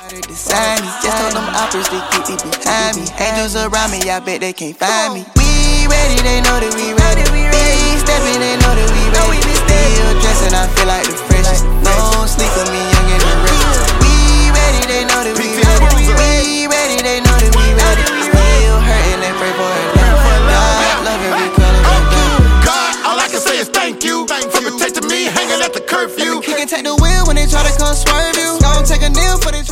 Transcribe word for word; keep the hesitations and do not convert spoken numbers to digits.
Design me, just told them operas to keep it behind me. Angels around me, I bet they can't find me. We ready, they know that we ready. We stepping, they know that we ready. Still dressing, I feel like the freshest. No sleep for me, young and the rest. We ready, they know that we ready. We ready, they know that we ready. Still hurting, they pray for it. God love every color. God, all I can say is thank you for protecting me, hanging at the curfew. He can take the wheel when they try to come swerve you. Don't take a kneel for the